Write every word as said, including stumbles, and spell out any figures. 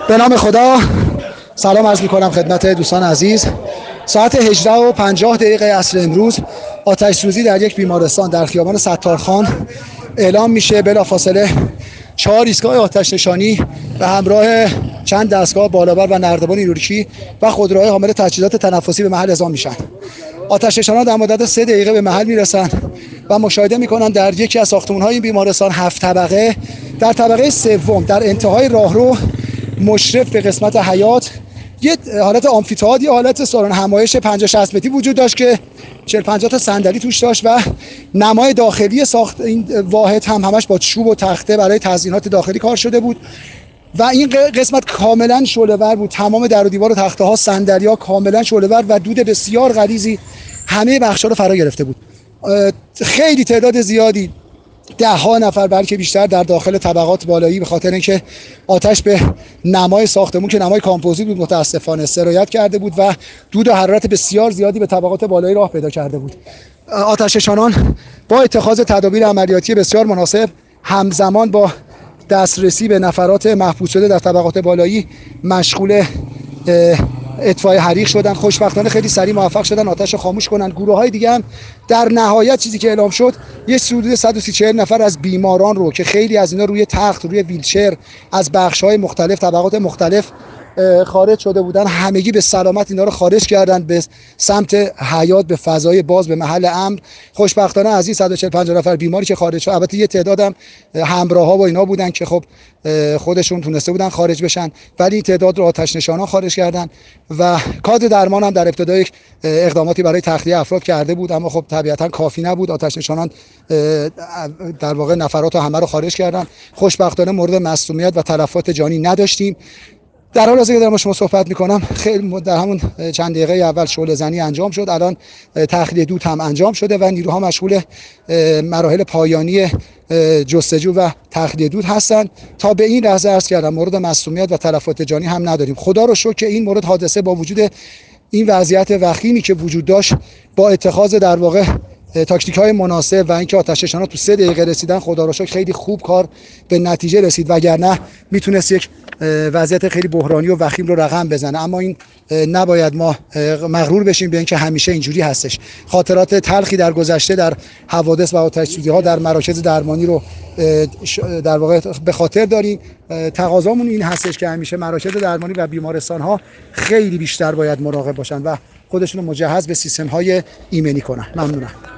به نام خدا. سلام عرض می‌کنم خدمت دوستان عزیز. ساعت هجده و پنجاه دقیقه عصر امروز آتش سوزی در یک بیمارستان در خیابان ستارخان اعلام میشه. بلافاصله چهار ایستگاه آتش نشانی به همراه چند دستگاه بالابر و نردبان نیروریشی و خودروهای حامل تجهیزات تنفسی به محل اعزام میشن. آتش نشانان در مدت سه دقیقه به محل میرسن و مشاهده میکنن در یکی از ساختمان‌های این بیمارستان هفت طبقه در طبقه سوم در انتهای راهرو مشرف به قسمت حیاط یه حالت آمفی‌تئاتر، یه حالت سالن همایش پنجاه شصت متری وجود داشت که چهل پنجاه تا صندلی توش داشت و نمای داخلی ساخت این واحد هم همش با چوب و تخته برای تزیینات داخلی کار شده بود و این قسمت کاملا شعله‌ور بود. تمام در و دیوار و تخته ها، صندلی ها کاملا شعله‌ور و دود بسیار غلیظی همه بخش‌ها رو فرا گرفته بود. خیلی تعداد زیادی، ده ها نفر بلکه بیشتر در داخل طبقات بالایی به خاطر اینکه آتش به نمای ساختمون که نمای کامپوزیت بود متاسفانه سرایت کرده بود و دود و حرارت بسیار زیادی به طبقات بالایی راه پیدا کرده بود. آتش نشانان با اتخاذ تدابیر عملیاتی بسیار مناسب همزمان با دسترسی به نفرات محبوس شده در طبقات بالایی مشغول اطفای حریق شدن. خوشبختانه خیلی سریع موفق شدن آتش رو خاموش کنن. گروه های دیگه هم در نهایت چیزی که اعلام شد یه حدود صد و سی چهل نفر از بیماران رو که خیلی از اینا روی تخت، روی ویلچر از بخش های مختلف، طبقات مختلف خارج شده بودن، همگی به سلامت اینا رو خارج کردن به سمت حیاط، به فضای باز، به محل امن. خوشبختانه از این صد و چهل پنجاه نفر بیماری که خارج شد، البته یه تعدادم همراه ها با اینا بودن که خب خودشون تونسته بودن خارج بشن، ولی تعداد رو آتش نشانان خارج کردن و کادر درمان هم در ابتدا یک اقداماتی برای تخلیه افراد کرده بود، اما خب طبیعتا کافی نبود. آتش نشانان در واقع نفرات رو همه رو خارج کردن. خوشبختانه مورد مصدومیت و تلفات جانی نداشتیم. در حال حاضر که دارم با شما صحبت میکنم خیلی در همون چند دقیقه اول شعله زنی انجام شد، الان تخلیه دود هم انجام شده و نیروها مشغول مراحل پایانی جستجو و تخلیه دود هستند. تا به این لحظه عرض کردم مورد مصدومیت و تلفات جانی هم نداریم. خدا رو شکر که این مورد حادثه با وجود این وضعیت وخیمی که وجود داشت با اتخاذ در واقع تاکتیک های مناسب و اینکه آتش نشانان تو سه دقیقه رسیدن، خدا رو شکر خیلی خوب کار به نتیجه رسید، وگرنه میتونست یک وضعیت خیلی بحرانی و وخیم رو رقم بزنه. اما این نباید ما مغرور بشیم به اینکه همیشه اینجوری هستش. خاطرات تلخی در گذشته در حوادث و آتش سوزی ها در مراکز درمانی رو در واقع به خاطر داریم. تقاضامون این هستش که همیشه مراکز درمانی و بیمارستان ها خیلی بیشتر باید مراقب باشن و خودشون رو مجهز به سیستم های ایمنی کنن. ممنونم.